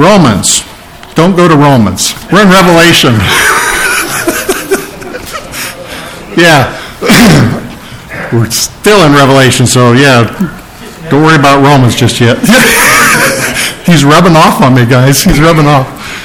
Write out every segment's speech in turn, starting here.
Romans. Don't go to Romans. We're in Revelation. Yeah. We're still in Revelation, so yeah, don't worry about Romans just yet. He's rubbing off on me, guys. He's rubbing off.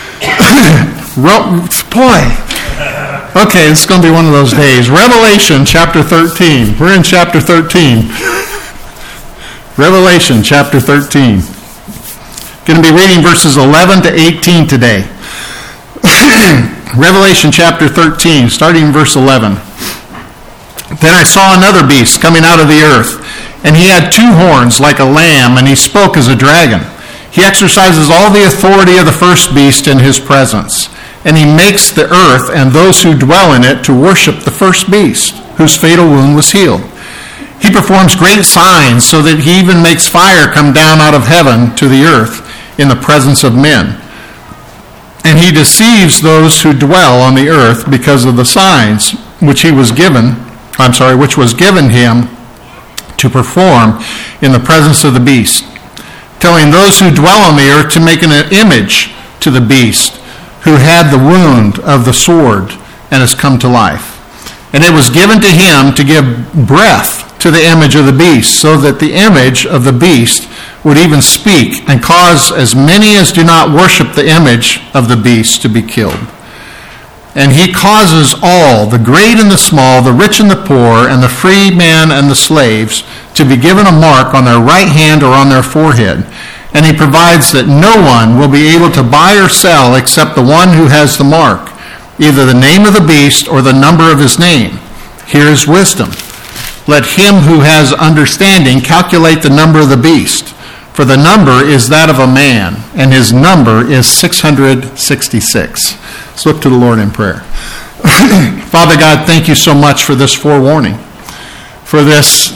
Boy. Okay, it's going to be one of those days. Revelation chapter 13. We're in chapter 13. Revelation chapter 13. Going to be reading verses 11 to 18 today. Revelation chapter 13, starting in verse 11. Then I saw another beast coming out of the earth, and he had two horns like a lamb, and he spoke as a dragon. He exercises all the authority of the first beast in his presence, and he makes the earth and those who dwell in it to worship the first beast, whose fatal wound was healed. He performs great signs, so that he even makes fire come down out of heaven to the earth in the presence of men. And he deceives those who dwell on the earth because of the signs which was given him to perform in the presence of the beast, telling those who dwell on the earth to make an image to the beast who had the wound of the sword and has come to life. And it was given to him to give breath to the image of the beast, so that the image of the beast would even speak and cause as many as do not worship the image of the beast to be killed. And he causes all, the great and the small, the rich and the poor, and the free man and the slaves, to be given a mark on their right hand or on their forehead. And he provides that no one will be able to buy or sell except the one who has the mark, either the name of the beast or the number of his name. Here is wisdom. Let him who has understanding calculate the number of the beast, for the number is that of a man, and his number is 666. Let's look to the Lord in prayer. Father God, thank you so much for this forewarning, for this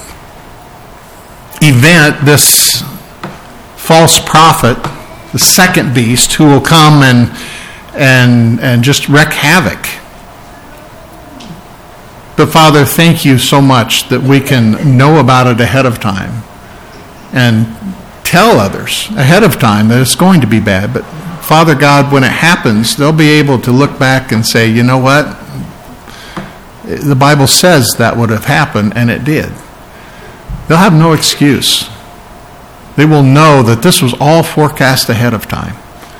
event, this false prophet, the second beast, who will come and just wreak havoc. But Father, thank you so much that we can know about it ahead of time and tell others ahead of time that it's going to be bad. But Father God, when it happens, they'll be able to look back and say, you know what? The Bible says that would have happened, and it did. They'll have no excuse. They will know that this was all forecast ahead of time.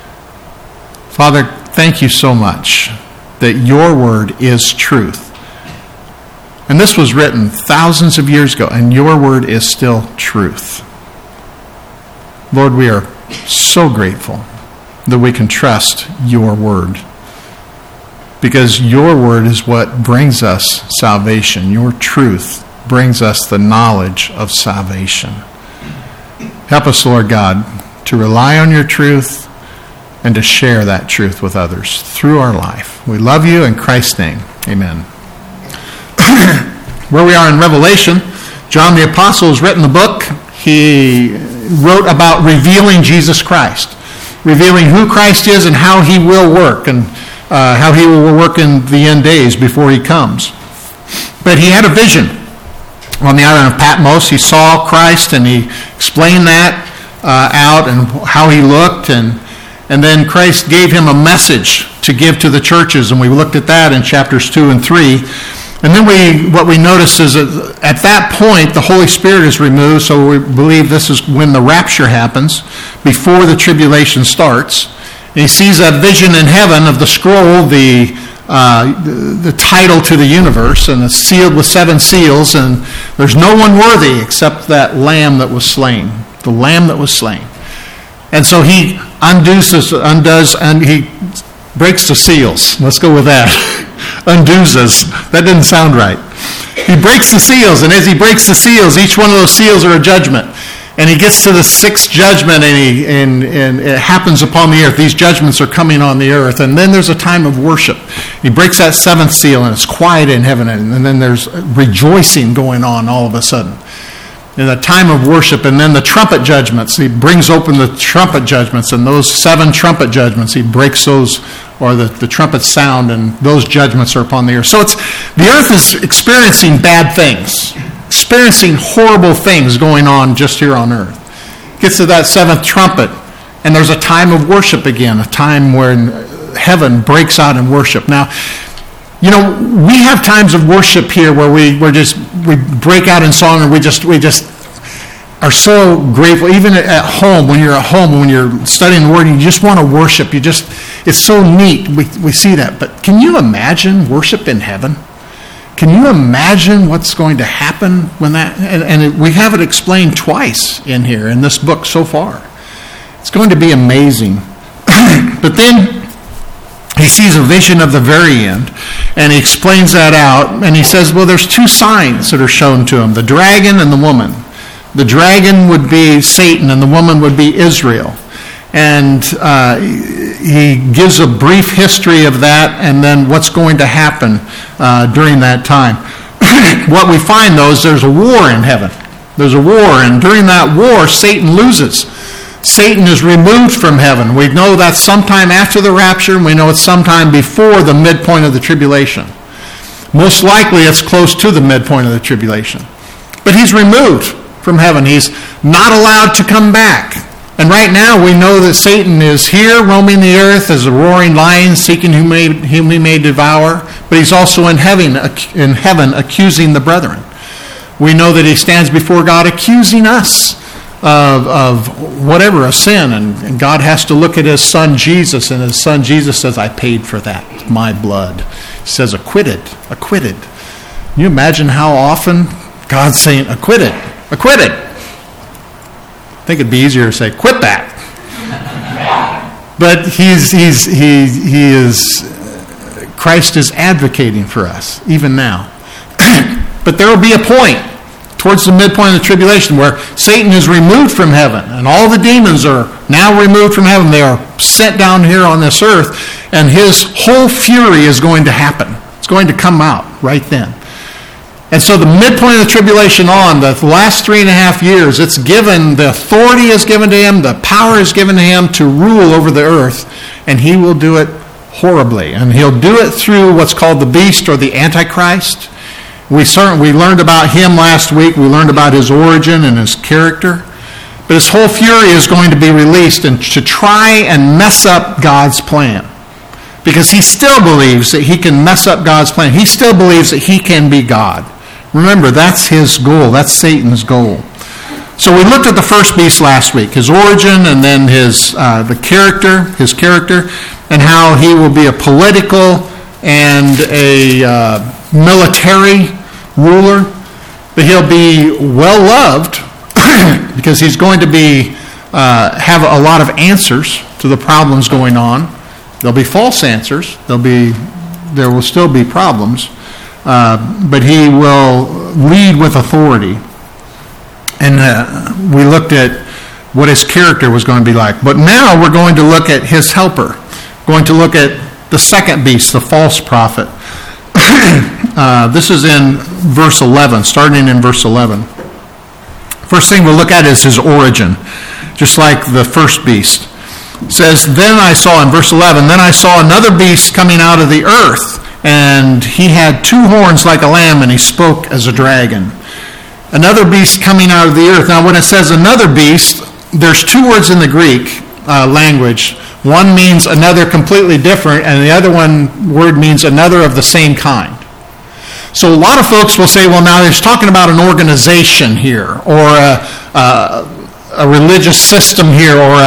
Father, thank you so much that your word is truth. And this was written thousands of years ago, and your word is still truth. Lord, we are so grateful that we can trust your word, because your word is what brings us salvation. Your truth brings us the knowledge of salvation. Help us, Lord God, to rely on your truth and to share that truth with others through our life. We love you in Christ's name. Amen. Where we are in Revelation, John the Apostle has written the book. He wrote about revealing Jesus Christ, revealing who Christ is and how he will work, and how he will work in the end days before he comes. But he had a vision on the island of Patmos. He saw Christ, and he explained that out and how he looked, and then Christ gave him a message to give to the churches, and we looked at that in chapters 2 and 3. And then what we notice is that at that point, the Holy Spirit is removed, so we believe this is when the rapture happens, before the tribulation starts. And he sees that vision in heaven of the scroll, the title to the universe, and it's sealed with 7 seals, and there's no one worthy except that lamb that was slain, the lamb that was slain. And so he undoes, and he breaks the seals. Let's go with that. Undoes us. That didn't sound right. He breaks the seals, and as he breaks the seals, each one of those seals are a judgment. And he gets to the 6th judgment, and it happens upon the earth. These judgments are coming on the earth. And then there's a time of worship. He breaks that 7th seal, and it's quiet in heaven. And then there's rejoicing going on all of a sudden. In the time of worship, and then the trumpet judgments. He brings open the trumpet judgments, and those 7 trumpet judgments, he breaks those, or the trumpet sound, and those judgments are upon the earth. So the earth is experiencing bad things, experiencing horrible things going on just here on earth. Gets to that 7th trumpet, And there's a time of worship again, a time when heaven breaks out in worship. Now, you know, we have times of worship here where we break out in song, and we just are so grateful. Even at home, when you're at home, when you're studying the Word, and you just want to worship. It's so neat. We see that. But can you imagine worship in heaven? Can you imagine what's going to happen when that? And we have it explained twice in here in this book so far. It's going to be amazing. But then he sees a vision of the very end, and he explains that out, and he says, well, there's two signs that are shown to him, the dragon and the woman. The dragon would be Satan, and the woman would be Israel. And he gives a brief history of that, and then what's going to happen during that time. What we find, though, is there's a war in heaven. There's a war, and during that war, Satan loses. Satan is removed from heaven. We know that's sometime after the rapture, and we know it's sometime before the midpoint of the tribulation. Most likely it's close to the midpoint of the tribulation. But he's removed from heaven. He's not allowed to come back. And right now we know that Satan is here roaming the earth as a roaring lion, seeking whom he may devour. But he's also in heaven accusing the brethren. We know that he stands before God accusing us of whatever, a sin, and God has to look at his son Jesus, and his son Jesus says, I paid for that, my blood. He says, acquitted. Can you imagine how often God's saying, acquitted? I think it'd be easier to say, quit that. But Christ is advocating for us, even now. But there will be a point towards the midpoint of the tribulation where Satan is removed from heaven, and all the demons are now removed from heaven. They are sent down here on this earth, and his whole fury is going to happen. It's going to come out right then. And so the midpoint of the tribulation on, the last 3.5 years, it's given, the authority is given to him, the power is given to him to rule over the earth, and he will do it horribly. And he'll do it through what's called the beast or the Antichrist. We learned about him last week. We learned about his origin and his character. But his whole fury is going to be released and to try and mess up God's plan. Because he still believes that he can mess up God's plan. He still believes that he can be God. Remember, that's his goal. That's Satan's goal. So we looked at the first beast last week, his origin, and then his character, and how he will be a political and a military ruler, but he'll be well loved because he's going to be have a lot of answers to the problems going on. There'll be false answers. There will still be problems, but he will lead with authority. And we looked at what his character was going to be like. But now we're going to look at his helper. Going to look at the second beast, the false prophet. This is in verse 11, starting in verse 11. First thing we'll look at is his origin, just like the first beast. It says, then I saw, in verse 11, then I saw another beast coming out of the earth, and he had 2 horns like a lamb, and he spoke as a dragon. Another beast coming out of the earth. Now, when it says another beast, there's 2 words in the Greek language. One means another completely different, and the other word means another of the same kind. So a lot of folks will say, well, now he's talking about an organization here, or a religious system here, or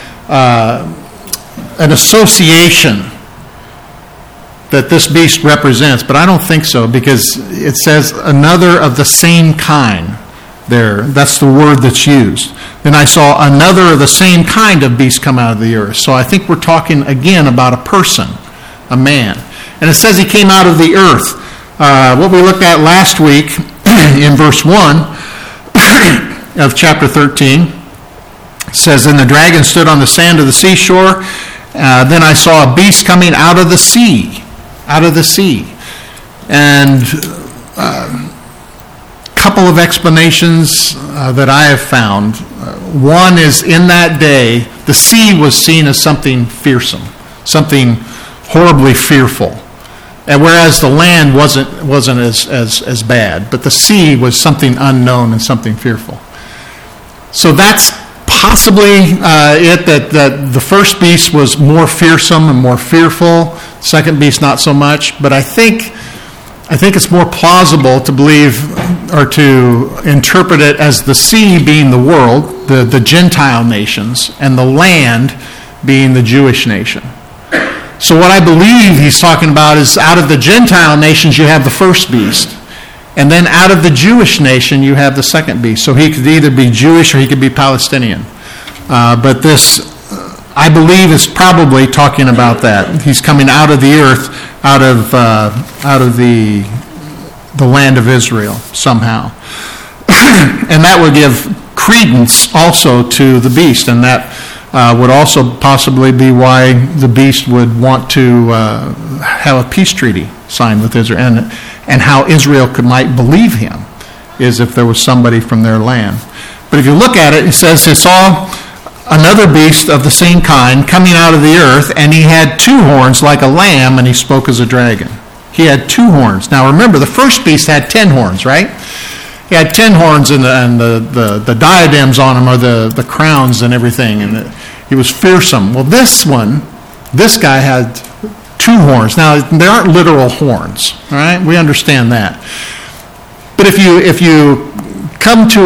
an association that this beast represents. But I don't think so, because it says another of the same kind there. That's the word that's used. Then I saw another of the same kind of beast come out of the earth. So I think we're talking again about a person, a man. And it says he came out of the earth. What we looked at last week in verse 1 of chapter 13 says, then the dragon stood on the sand of the seashore. Then I saw a beast coming out of the sea. And couple of explanations that I have found. One is, in that day, the sea was seen as something fearsome, something horribly fearful. And whereas the land wasn't as bad, but the sea was something unknown and something fearful. So that's possibly that the first beast was more fearsome and more fearful, second beast not so much, but I think it's more plausible to believe or to interpret it as the sea being the world, the Gentile nations, and the land being the Jewish nation. So what I believe he's talking about is out of the Gentile nations you have the first beast, and then out of the Jewish nation you have the second beast. So he could either be Jewish or he could be Palestinian. But this, I believe, is probably talking about that. He's coming out of the earth, out of the land of Israel somehow. And that would give credence also to the beast, and that would also possibly be why the beast would want to have a peace treaty signed with Israel, and how Israel might believe him is if there was somebody from their land. But if you look at it, it says he saw another beast of the same kind coming out of the earth, and he had 2 horns like a lamb, and he spoke as a dragon. He had 2 horns. Now remember, the first beast had 10 horns, right? He had 10 horns, and the diadems on him, or the crowns and everything, and he was fearsome. Well, this guy had 2 horns. Now, they aren't literal horns, all right? We understand that. But if you come to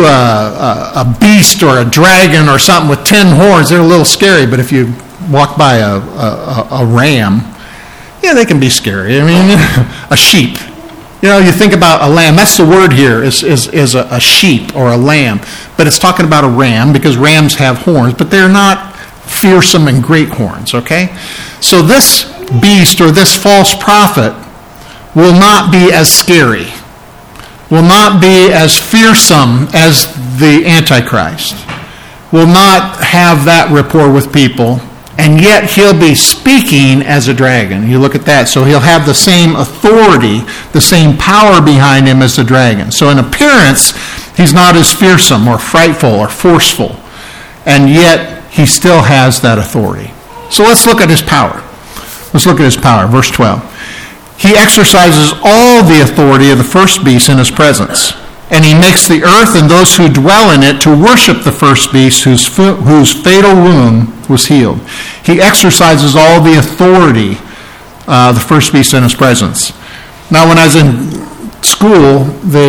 a beast or a dragon or something with 10 horns, they're a little scary. But if you walk by a ram, yeah, they can be scary. I mean, a sheep. You know, you think about a lamb. That's the word here, is a sheep or a lamb. But it's talking about a ram because rams have horns, but they're not fearsome and great horns, okay? So this beast or this false prophet will not be as scary, will not be as fearsome as the Antichrist, will not have that rapport with people, and yet he'll be speaking as a dragon. You look at that. So he'll have the same authority, the same power behind him as the dragon. So in appearance, he's not as fearsome or frightful or forceful, and yet he still has that authority. So let's look at his power. Let's look at his power. Verse 12. He exercises all the authority of the first beast in his presence, and he makes the earth and those who dwell in it to worship the first beast whose fatal wound was healed. He exercises all the authority of the first beast in his presence. Now, when I was in school,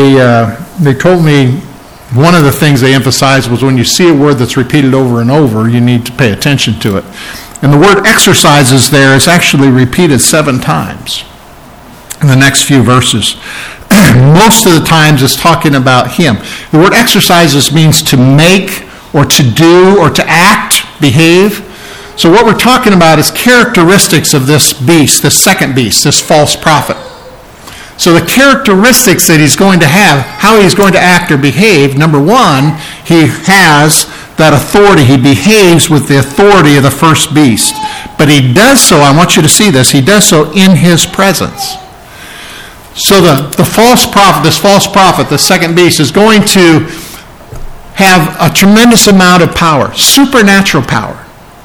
they told me one of the things they emphasized was when you see a word that's repeated over and over, you need to pay attention to it. And the word exercises there is actually repeated 7 times in the next few verses. Most of the times it's talking about him. The word exercises means to make or to do or to act, behave. So what we're talking about is characteristics of this beast, this second beast, this false prophet. So the characteristics that he's going to have, how he's going to act or behave, number 1, he has that authority. He behaves with the authority of the first beast. But he does so, I want you to see this, he does so in his presence. So the false prophet, this false prophet, the second beast, is going to have a tremendous amount of power, supernatural power.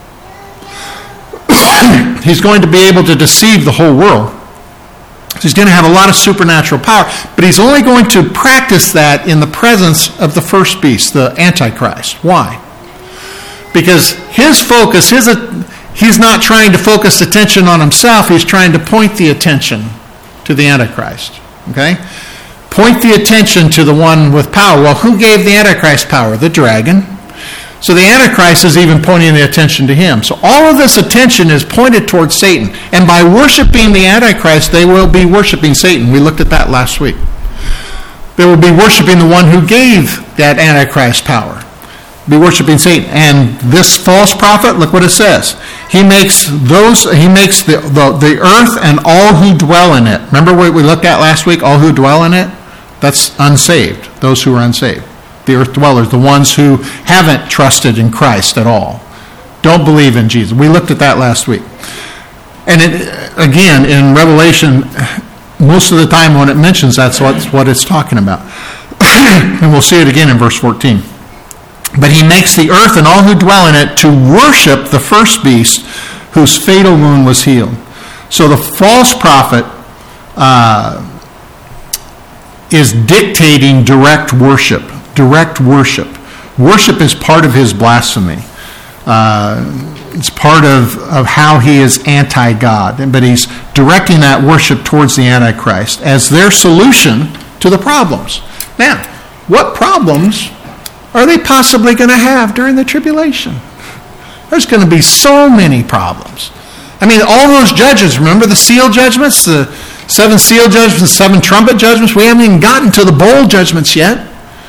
He's going to be able to deceive the whole world. He's going to have a lot of supernatural power, but he's only going to practice that in the presence of the first beast, the Antichrist. Why? Because his focus, he's not trying to focus attention on himself, he's trying to point the attention to the Antichrist. Okay? Point the attention to the one with power. Well, who gave the Antichrist power? The dragon. So the Antichrist is even pointing the attention to him. So all of this attention is pointed towards Satan. And by worshiping the Antichrist, they will be worshiping Satan. We looked at that last week. They will be worshiping the one who gave that Antichrist power. Be worshiping Satan. And this false prophet, look what it says. He makes the earth and all who dwell in it. Remember what we looked at last week? All who dwell in it? That's unsaved. Those who are unsaved. The earth dwellers, the ones who haven't trusted in Christ at all. Don't believe in Jesus. We looked at that last week. And again, in Revelation, most of the time when it mentions that's what it's talking about. And we'll see it again in verse 14. But he makes the earth and all who dwell in it to worship the first beast whose fatal wound was healed. So the false prophet is dictating direct worship Worship is part of his blasphemy. It's part of how he is anti-God. But he's directing that worship towards the Antichrist as their solution to the problems. Now, what problems are they possibly going to have during the tribulation? There's going to be so many problems. I mean, all those judges, remember the seal judgments, the 7 seal judgments, the 7 trumpet judgments? We haven't even gotten to the bowl judgments yet,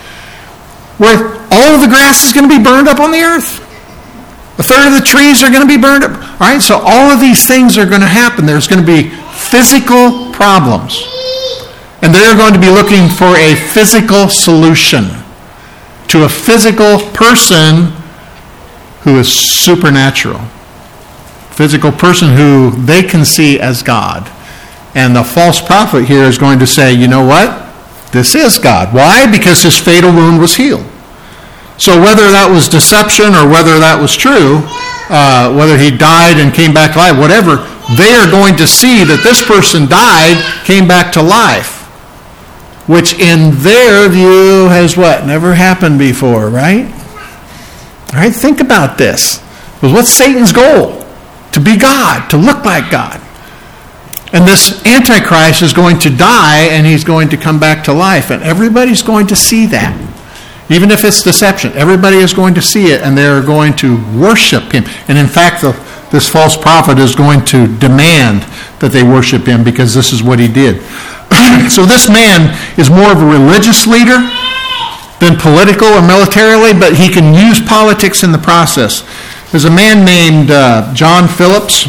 where all of the grass is going to be burned up on the earth. A third of the trees are going to be burned up. All right, so all of these things are going to happen. There's going to be physical problems. And they're going to be looking for a physical solution to a physical person who is supernatural. Physical person who they can see as God. And the false prophet here is going to say, you know what? This is God. Why? Because his fatal wound was healed. So whether that was deception or whether that was true, whether he died and came back to life, whatever, they are going to see that this person died, came back to life. Which in their view has what? Never happened before, right? All right, think about this. What's Satan's goal? To be God, to look like God. And this Antichrist is going to die and he's going to come back to life. And everybody's going to see that. Even if it's deception, everybody is going to see it and they're going to worship him. And in fact, this false prophet is going to demand that they worship him because this is what he did. So this man is more of a religious leader than political or militarily, but he can use politics in the process. There's a man named John Phillips,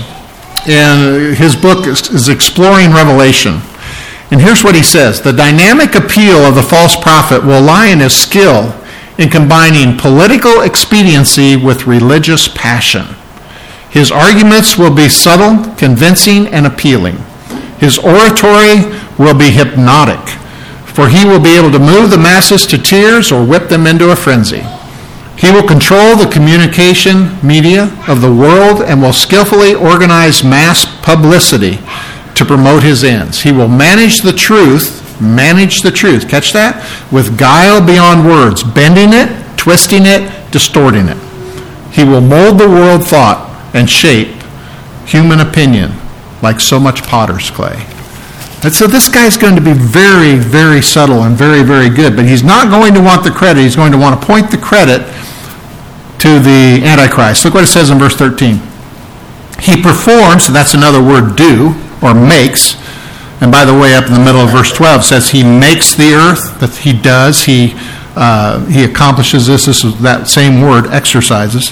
and his book is Exploring Revelation. And here's what he says. The dynamic appeal of the false prophet will lie in his skill in combining political expediency with religious passion. His arguments will be subtle, convincing, and appealing. His oratory will be hypnotic, for he will be able to move the masses to tears or whip them into a frenzy. He will control the communication media of the world and will skillfully organize mass publicity to promote his ends. He will manage the truth, catch that? With guile beyond words, bending it, twisting it, distorting it. He will mold the world thought and shape human opinion like so much potter's clay. And so this guy's going to be very, very subtle and very, very good, but he's not going to want the credit. He's going to want to point the credit to the Antichrist. Look what it says in verse 13. He performs, so that's another word, do, or makes. And by the way, up in the middle of verse 12 says he makes the earth, that he does, he accomplishes this. This is that same word, exercises.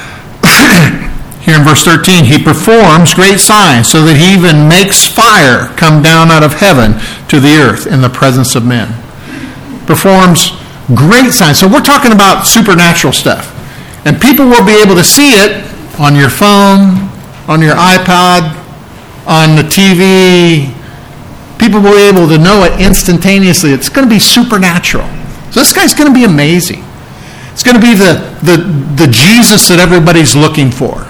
Here in verse 13, he performs great signs so that he even makes fire come down out of heaven to the earth in the presence of men. Performs great signs. So we're talking about supernatural stuff. And people will be able to see it on your phone, on your iPod, on the TV. People will be able to know it instantaneously. It's going to be supernatural. So this guy's going to be amazing. It's going to be the Jesus that everybody's looking for.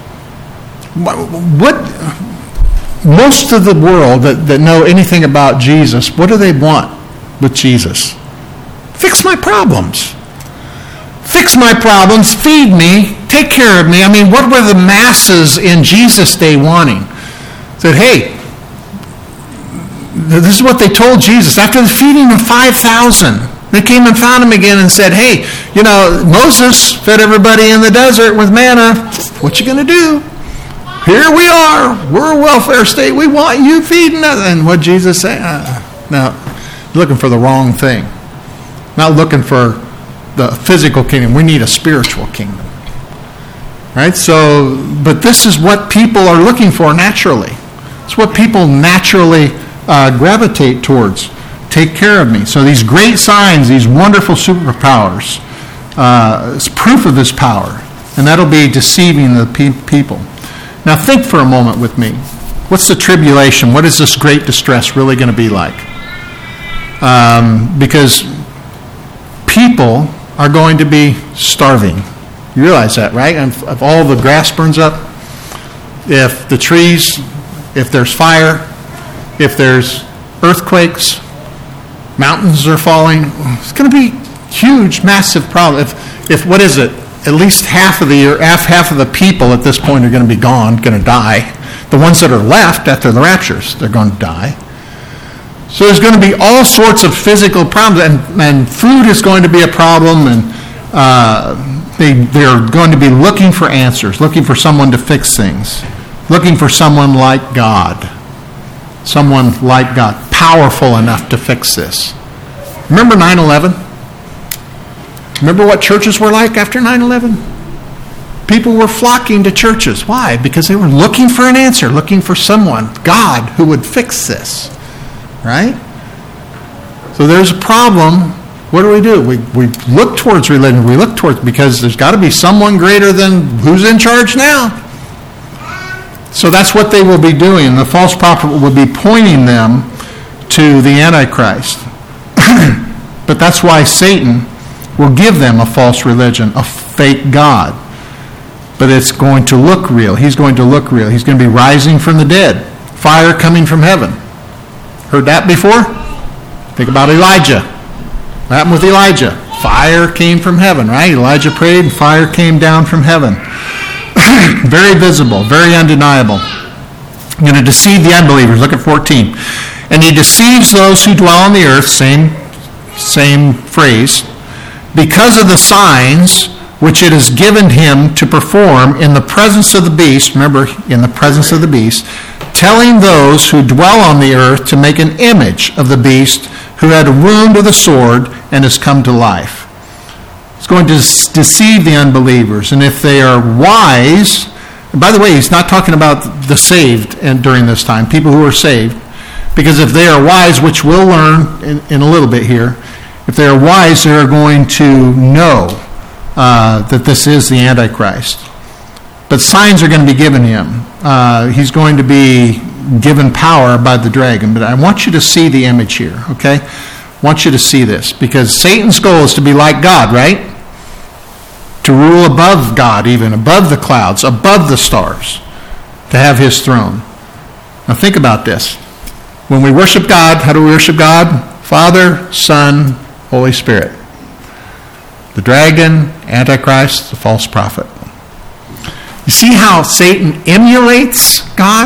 What most of the world that know anything about Jesus, what do they want with Jesus? Fix my problems. Fix my problems, feed me, take care of me. I mean, what were the masses in Jesus' day wanting? Said, hey, this is what they told Jesus. After the feeding of 5,000, they came and found him again and said, hey, Moses fed everybody in the desert with manna. What you going to do? Here we are. We're a welfare state. We want you feeding us. And what Jesus said? No, looking for the wrong thing. Not looking for the physical kingdom. We need a spiritual kingdom. Right? So, but this is what people are looking for naturally. It's what people naturally gravitate towards. Take care of me. So these great signs, these wonderful superpowers, it's proof of this power. And that'll be deceiving the people. Now think for a moment with me. What's the tribulation? What is this great distress really going to be like? Because people are going to be starving. You realize that, right? And if all the grass burns up, if the trees, if there's fire, if there's earthquakes, mountains are falling, it's going to be Huge, massive problem. If what is it? At least half of the people at this point are going to be gone, going to die. The ones that are left after the raptures, they're going to die. So there's going to be all sorts of physical problems, and food is going to be a problem, and they're going to be looking for answers, looking for someone to fix things, looking for someone like God. Someone like God, powerful enough to fix this. Remember 9/11? Remember what churches were like after 9/11? People were flocking to churches. Why? Because they were looking for an answer, looking for someone, God, who would fix this. Right? So there's a problem. What do? We look towards religion. We look towards, because there's got to be someone greater than who's in charge now. So that's what they will be doing. The false prophet will be pointing them to the Antichrist. But that's why Satan will give them a false religion, a fake God. But it's going to look real. He's going to look real. He's going to be rising from the dead. Fire coming from heaven. Heard that before? Think about Elijah. What happened with Elijah? Fire came from heaven, right? Elijah prayed and fire came down from heaven. Very visible, very undeniable. I'm going to deceive the unbelievers. Look at 14. And he deceives those who dwell on the earth, same phrase, because of the signs which it is given him to perform in the presence of the beast. Remember, in the presence of the beast, telling those who dwell on the earth to make an image of the beast who had a wound of the sword and has come to life. It's going to deceive the unbelievers. And if they are wise, and by the way, he's not talking about the saved during this time, people who are saved, because if they are wise, which we'll learn in a little bit here, if they are wise, they are going to know that this is the Antichrist. But signs are going to be given him. He's going to be given power by the dragon. But I want you to see the image here, okay? I want you to see this, because Satan's goal is to be like God, right? To rule above God, even above the clouds, above the stars, to have his throne. Now think about this. When we worship God, how do we worship God? Father, Son, Holy Spirit. The dragon, Antichrist, the false prophet. You see how Satan emulates God?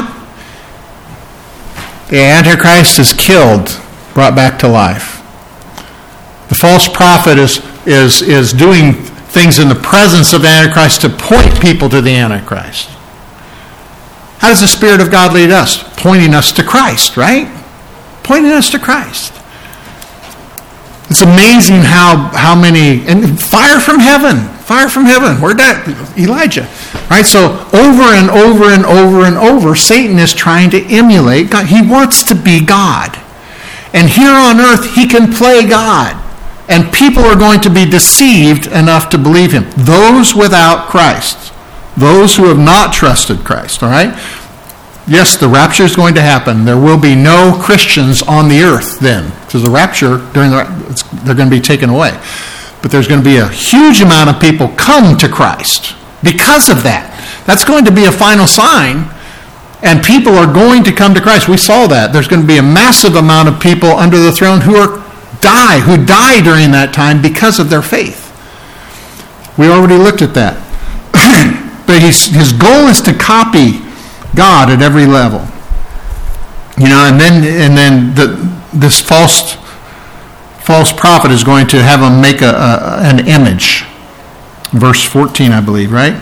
The Antichrist is killed, brought back to life. The false prophet is doing things in the presence of the Antichrist to point people to the Antichrist. How does the Spirit of God lead us? Pointing us to Christ, right? Pointing us to Christ. It's amazing how many, and fire from heaven. Where'd that? Elijah. Right? So over and over and over and over, Satan is trying to emulate God. He wants to be God. And here on earth, he can play God. And people are going to be deceived enough to believe him. Those without Christ. Those who have not trusted Christ. All right? Yes, the rapture is going to happen. There will be no Christians on the earth then. Because the rapture, they're going to be taken away. But there's going to be a huge amount of people come to Christ because of that. That's going to be a final sign. And people are going to come to Christ. We saw that. There's going to be a massive amount of people under the throne who die during that time because of their faith. We already looked at that. But his goal is to copy God at every level. You know, and then this false prophet is going to have him make an image. Verse 14, I believe, right?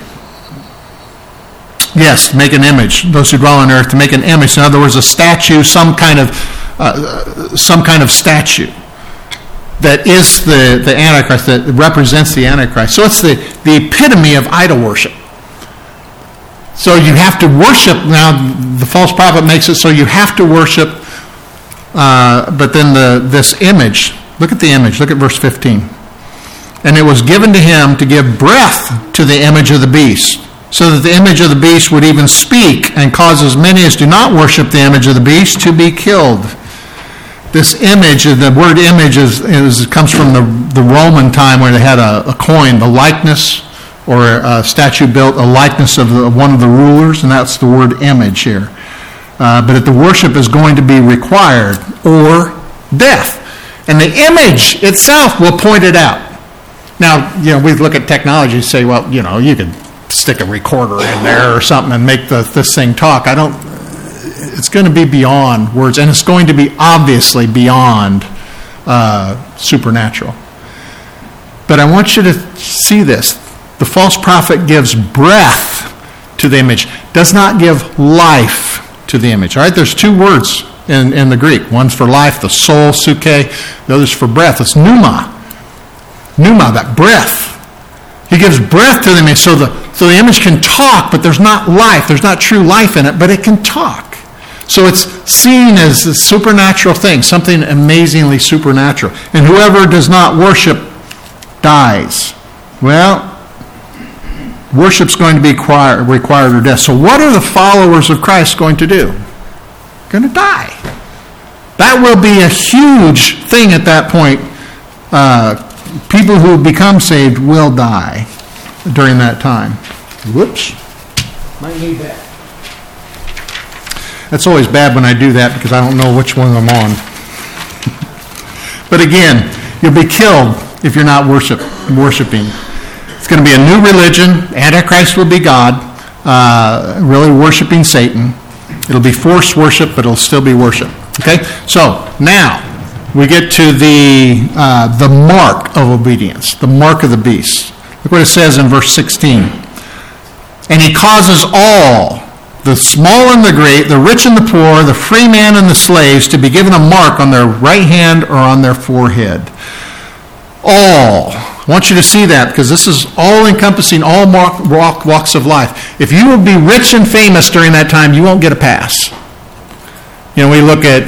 Yes, make an image. Those who dwell on earth, to make an image. In other words, a statue, some kind of statue that is the Antichrist, that represents the Antichrist. So it's the epitome of idol worship. So you have to worship. Now, the false prophet makes it so you have to worship, but then this image, look at the image, look at verse 15. And it was given to him to give breath to the image of the beast, so that the image of the beast would even speak and cause as many as do not worship the image of the beast to be killed. This image, the word image comes from the Roman time where they had a coin, the likeness, or a statue built, a likeness of one of the rulers, and that's the word image here. But the worship is going to be required, or death. And the image itself will point it out. Now, we look at technology and say, well, you could stick a recorder in there or something and make this thing talk. It's going to be beyond words, and it's going to be obviously beyond supernatural. But I want you to see this. The false prophet gives breath to the image, does not give life to the image. All right, there's two words in the Greek. One's for life, the soul, suke. The other's for breath. It's pneuma. Pneuma, that breath. He gives breath to the image so the image can talk, but there's not life. There's not true life in it, but it can talk. So it's seen as a supernatural thing, something amazingly supernatural. And whoever does not worship dies. Well, worship's going to be required or death. So what are the followers of Christ going to do? Going to die. That will be a huge thing at that point. People who become saved will die during that time. Whoops. Might need that. That's always bad when I do that because I don't know which one I'm on. But again, you'll be killed if you're not worshiping. It's going to be a new religion. Antichrist will be God, really worshiping Satan. It'll be forced worship, but it'll still be worship. Okay? So, now, we get to the mark of obedience, the mark of the beast. Look what it says in verse 16. And he causes all, the small and the great, the rich and the poor, the free man and the slaves, to be given a mark on their right hand or on their forehead. All. I want you to see that because this is all encompassing all walks of life. If you will be rich and famous during that time, you won't get a pass. We look at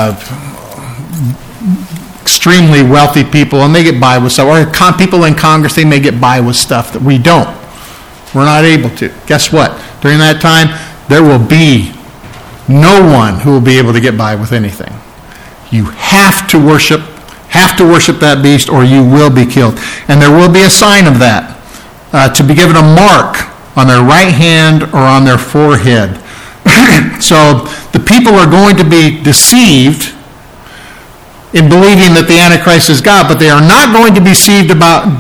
extremely wealthy people and they get by with stuff. Or people in Congress, they may get by with stuff that we don't. We're not able to. Guess what? During that time, there will be no one who will be able to get by with anything. You have to worship that beast or you will be killed. And there will be a sign of that, to be given a mark on their right hand or on their forehead. So the people are going to be deceived in believing that the Antichrist is God, but they are not going to be deceived about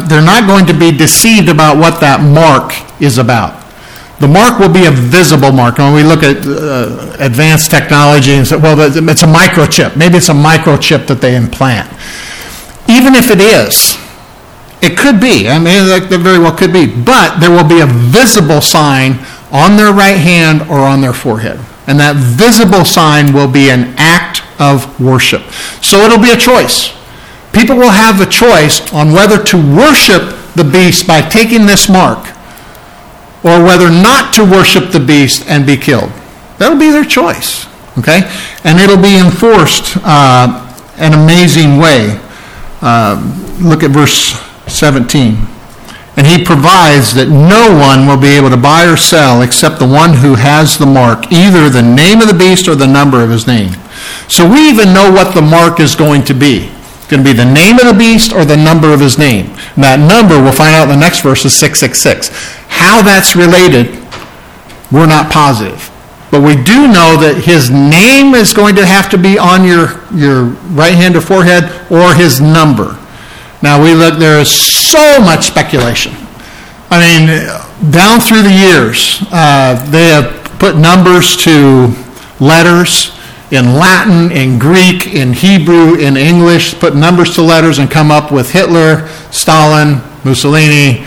what that mark is about. The mark will be a visible mark. When we look at advanced technology and say, well, it's a microchip. Maybe it's a microchip that they implant. Even if it is, it could be. I mean, that very well could be. But there will be a visible sign on their right hand or on their forehead. And that visible sign will be an act of worship. So it'll be a choice. People will have a choice on whether to worship the beast by taking this mark, or whether not to worship the beast and be killed. That'll be their choice, okay? And it'll be enforced an amazing way. Look at verse 17. And he provides that no one will be able to buy or sell except the one who has the mark, either the name of the beast or the number of his name. So we even know what the mark is going to be. It's going to be the name of the beast or the number of his name. And that number, we'll find out in the next verse, is 666. How that's related, we're not positive. But we do know that his name is going to have to be on your right hand or forehead, or his number. Now we look, there is so much speculation. I mean, down through the years, they have put numbers to letters in Latin, in Greek, in Hebrew, in English, put numbers to letters and come up with Hitler, Stalin, Mussolini,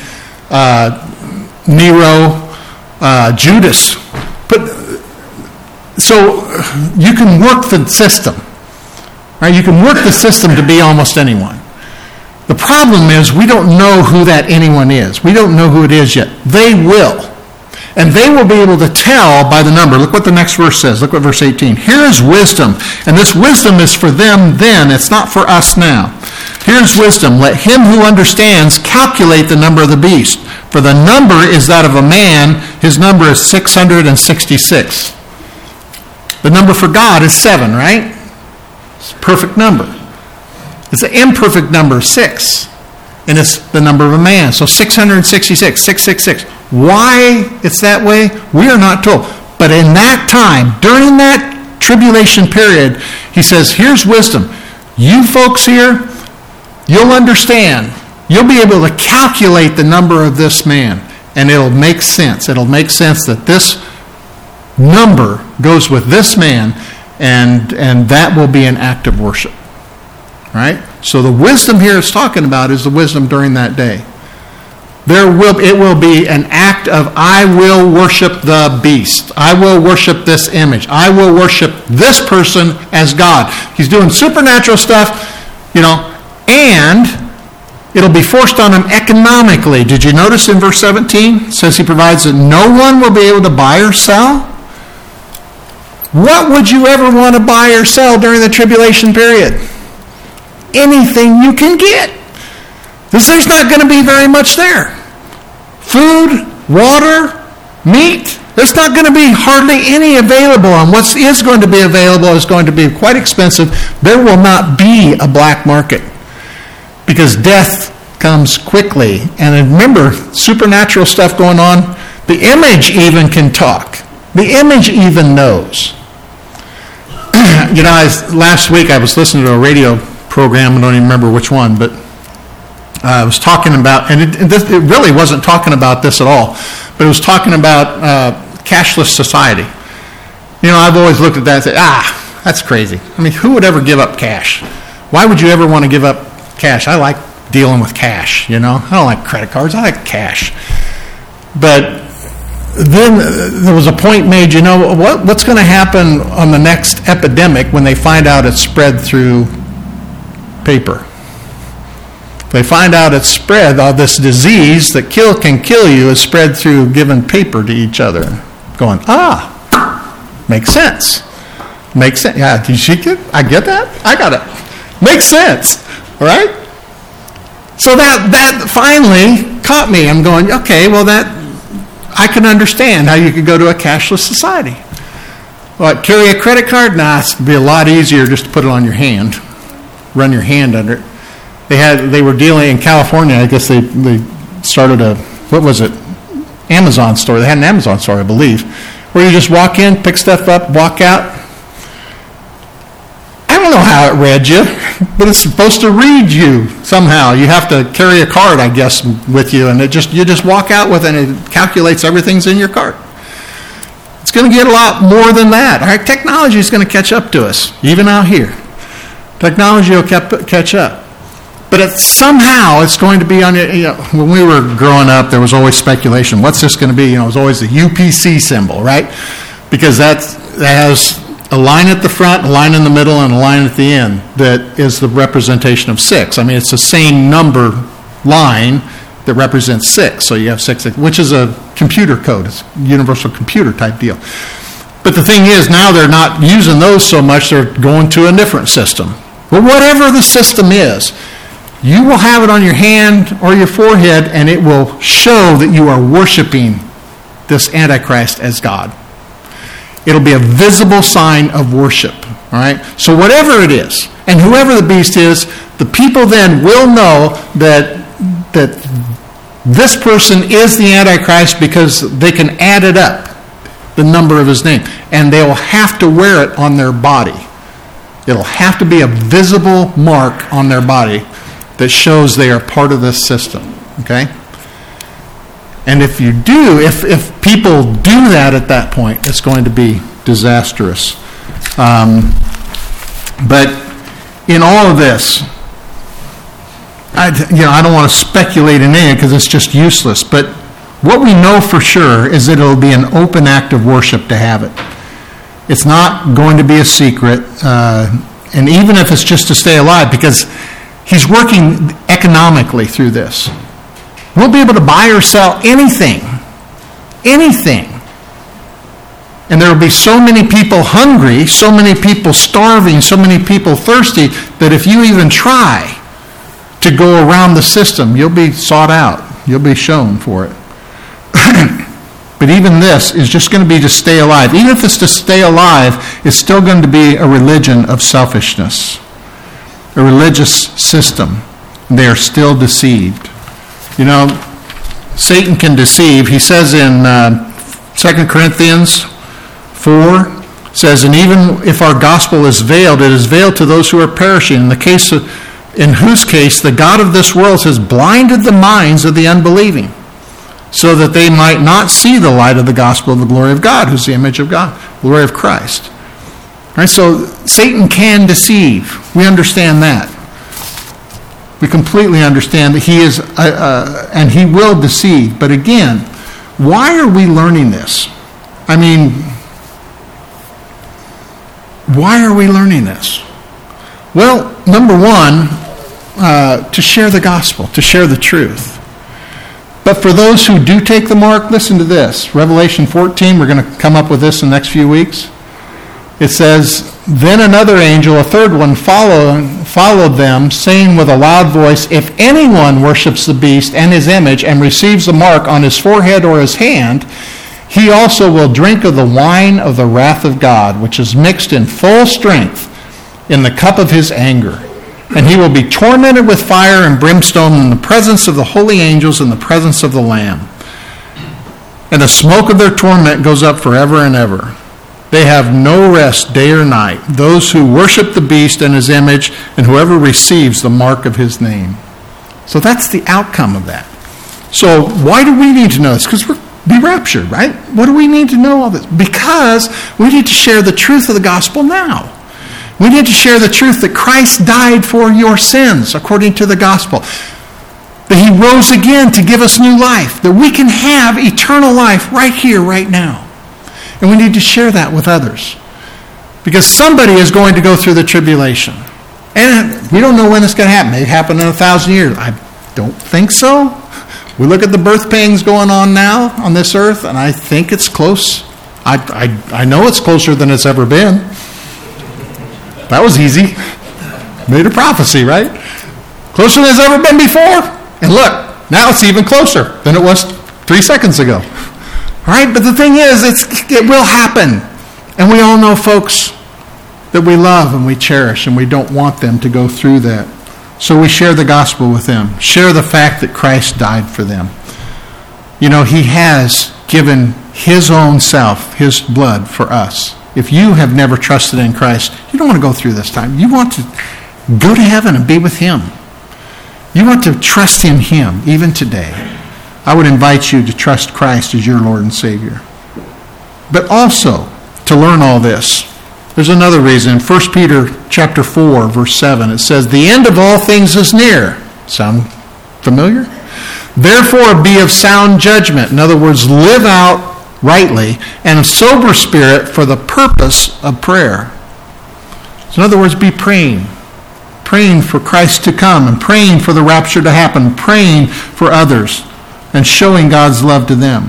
Nero, Judas. So you can work the system. Right? You can work the system to be almost anyone. The problem is we don't know who that anyone is. We don't know who it is yet. They will. And they will be able to tell by the number. Look what the next verse says. Look what verse 18. Here is wisdom. And this wisdom is for them then. It's not for us now. Here's wisdom. Let him who understands calculate the number of the beast. For the number is that of a man. His number is 666. The number for God is 7, right? It's a perfect number. It's an imperfect number, 6. And it's the number of a man. So 666, 666. Why it's that way, we are not told. But in that time, during that tribulation period, he says, here's wisdom. You folks here, you'll understand you'll be able to calculate the number of this man, and it'll make sense. It'll make sense that this number goes with this man, and that will be an act of worship. Right? So the wisdom here it's talking about is the wisdom during that day. It will be an act of, I will worship the beast. I will worship this image. I will worship this person as God. He's doing supernatural stuff, and it'll be forced on him economically. Did you notice in verse 17? It says he provides that no one will be able to buy or sell. What would you ever want to buy or sell during the tribulation period? Anything you can get. There's not going to be very much there. Food, water, meat, there's not going to be hardly any available. And what is going to be available is going to be quite expensive. There will not be a black market because death comes quickly. And remember, supernatural stuff going on. The image even can talk. The image even knows. Last week I was listening to a radio program, I don't even remember which one, but I was talking about, and it really wasn't talking about this at all, but it was talking about cashless society. I've always looked at that and said, that's crazy. I mean, who would ever give up cash? Why would you ever want to give up cash? I like dealing with cash, I don't like credit cards, I like cash. But then there was a point made, what's going to happen on the next epidemic when they find out it's spread through paper? They find out it's spread, this disease that can kill you is spread through giving paper to each other. Going, makes sense. Makes sense. Yeah, I get that? I got it. Makes sense. All right? So that finally caught me. I'm going, okay, well I can understand how you could go to a cashless society. What, carry a credit card? Nah, it'd be a lot easier just to put it on your hand. Run your hand under it. They were dealing in California. I guess they started Amazon store. They had an Amazon store, I believe, where you just walk in, pick stuff up, walk out. I don't know how it read you, but it's supposed to read you somehow. You have to carry a card, I guess, with you, and you just walk out with it, and it calculates everything's in your cart. It's going to get a lot more than that. All right, technology is going to catch up to us, even out here. Technology will catch up. But somehow it's going to be on when we were growing up, there was always speculation. What's this going to be? It was always the UPC symbol, right? Because that has a line at the front, a line in the middle, and a line at the end that is the representation of 6. I mean, it's the same number line that represents 6. So you have 6, which is a computer code. It's a universal computer type deal. But the thing is, now they're not using those so much. They're going to a different system. Well, whatever the system is, you will have it on your hand or your forehead, and it will show that you are worshiping this Antichrist as God. It'll be a visible sign of worship. All right? So whatever it is, and whoever the beast is, the people then will know that this person is the Antichrist because they can add it up, the number of his name, and they will have to wear it on their body. It'll have to be a visible mark on their body that shows they are part of this system, okay? And if people do that at that point, it's going to be disastrous. But in all of this, I don't want to speculate in anything because it's just useless. But what we know for sure is that it'll be an open act of worship to have it. It's not going to be a secret, and even if it's just to stay alive, because he's working economically through this. We'll be able to buy or sell anything. And there will be so many people hungry, so many people starving, so many people thirsty, that if you even try to go around the system, you'll be sought out. You'll be shown for it. But even this is just going to be to stay alive. Even if it's to stay alive, it's still going to be a religion of selfishness. A religious system. They are still deceived. Satan can deceive. He says in 2 Corinthians 4, says, and even if our gospel is veiled, it is veiled to those who are perishing. In the case of in whose case the God of this world has blinded the minds of the unbelieving, so that they might not see the light of the gospel of the glory of God, who's the image of God, glory of Christ. All right, so Satan can deceive. We understand that. We completely understand that he is, and he will deceive. But again, why are we learning this? I mean, why are we learning this? Well, number one, to share the gospel, to share the truth. But for those who do take the mark, listen to this. Revelation 14, we're going to come up with this in the next few weeks. It says, "Then another angel, a third one, followed them, saying with a loud voice, 'If anyone worships the beast and his image and receives the mark on his forehead or his hand, he also will drink of the wine of the wrath of God, which is mixed in full strength in the cup of his anger. And he will be tormented with fire and brimstone in the presence of the holy angels and the presence of the Lamb. And the smoke of their torment goes up forever and ever. They have no rest day or night, those who worship the beast and his image, and whoever receives the mark of his name.'" So that's the outcome of that. So why do we need to know this? Because we're be raptured, right? What do we need to know all this? Because we need to share the truth of the gospel now. We need to share the truth that Christ died for your sins, according to the gospel. That he rose again to give us new life. That we can have eternal life right here, right now. And we need to share that with others. Because somebody is going to go through the tribulation. And we don't know when it's going to happen. It may happen in 1,000 years. I don't think so. We look at the birth pangs going on now on this earth, and I think it's close. I know it's closer than it's ever been. That was easy. Made a prophecy, right? Closer than it's ever been before. And look, now it's even closer than it was 3 seconds ago. All right, but the thing is, it will happen. And we all know folks that we love and we cherish, and we don't want them to go through that. So we share the gospel with them. Share the fact that Christ died for them. You know, he has given his own self, his blood for us. If you have never trusted in Christ, you don't want to go through this time. You want to go to heaven and be with him. You want to trust in him, even today. I would invite you to trust Christ as your Lord and Savior. But also, to learn all this, there's another reason. 1 Peter chapter 4, verse 7, it says, "The end of all things is near." Sound familiar? "Therefore be of sound judgment." In other words, live out rightly, "and of sober spirit for the purpose of prayer." So in other words, be praying. Praying for Christ to come, and praying for the rapture to happen, praying for others, and showing God's love to them.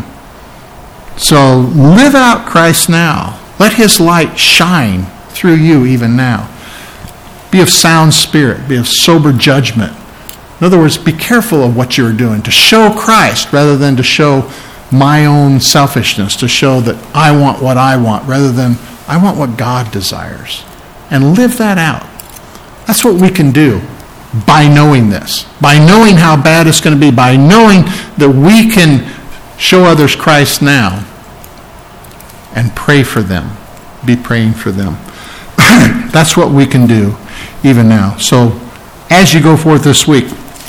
So live out Christ now. Let his light shine through you even now. Be of sound spirit. Be of sober judgment. In other words, be careful of what you're doing to show Christ rather than to show my own selfishness, to show that I want what I want rather than I want what God desires. And live that out. That's what we can do by knowing this, by knowing how bad it's going to be, by knowing that we can show others Christ now. And pray for them. Be praying for them. That's what we can do even now. So as you go forth this week,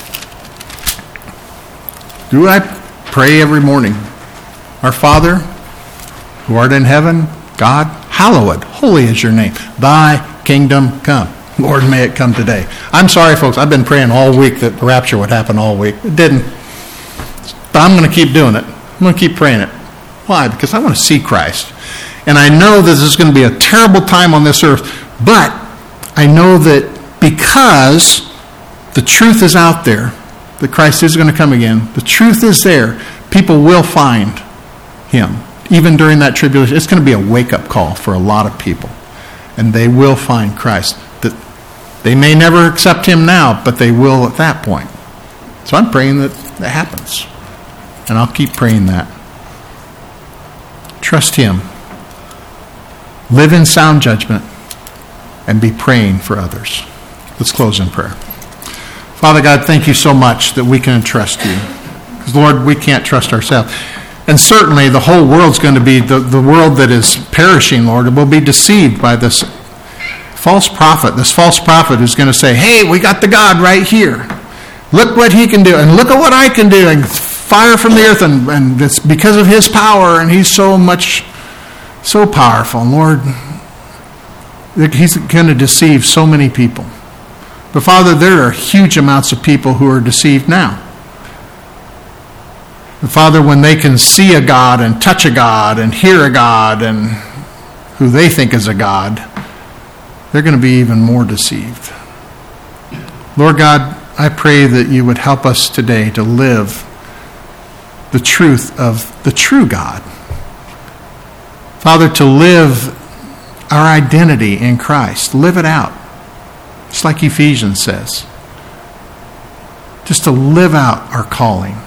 do I pray every morning? Our Father, who art in heaven, God, hallowed, holy is your name. Thy kingdom come. Lord, may it come today. I'm sorry, folks. I've been praying all week that the rapture would happen all week. It didn't. But I'm going to keep doing it. I'm going to keep praying it. Why? Because I want to see Christ. And I know this is going to be a terrible time on this earth, but I know that because the truth is out there, that Christ is going to come again, the truth is there, people will find him. Even during that tribulation, it's going to be a wake-up call for a lot of people. And they will find Christ. That they may never accept him now, but they will at that point. So I'm praying that that happens. And I'll keep praying that. Trust him. Live in sound judgment and be praying for others. Let's close in prayer. Father God, thank you so much that we can trust you. Because, Lord, we can't trust ourselves. And certainly the whole world's going to be the world that is perishing, Lord, will be deceived by this false prophet, this false prophet who's going to say, hey, we got the God right here. Look what he can do, and look at what I can do, and fire from the earth, and it's because of his power, and he's so powerful. And Lord, he's going to deceive so many people. But Father, there are huge amounts of people who are deceived now. And Father, when they can see a God and touch a God and hear a God and who they think is a God, they're going to be even more deceived. Lord God, I pray that you would help us today to live the truth of the true God. Father, to live our identity in Christ. Live it out. Just like Ephesians says. Just to live out our calling.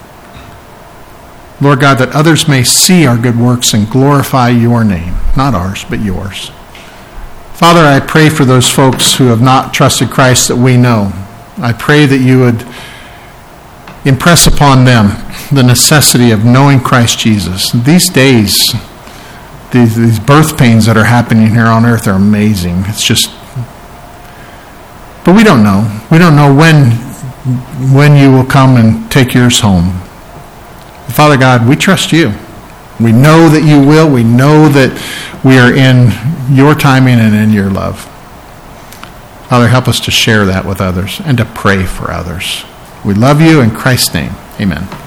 Lord God, that others may see our good works and glorify your name. Not ours, but yours. Father, I pray for those folks who have not trusted Christ that we know. I pray that you would impress upon them the necessity of knowing Christ Jesus. These days, these birth pains that are happening here on earth are amazing. It's just, but we don't know. We don't know when you will come and take yours home. Father God, we trust you. We know that you will. We know that we are in your timing and in your love. Father, help us to share that with others and to pray for others. We love you in Christ's name. Amen.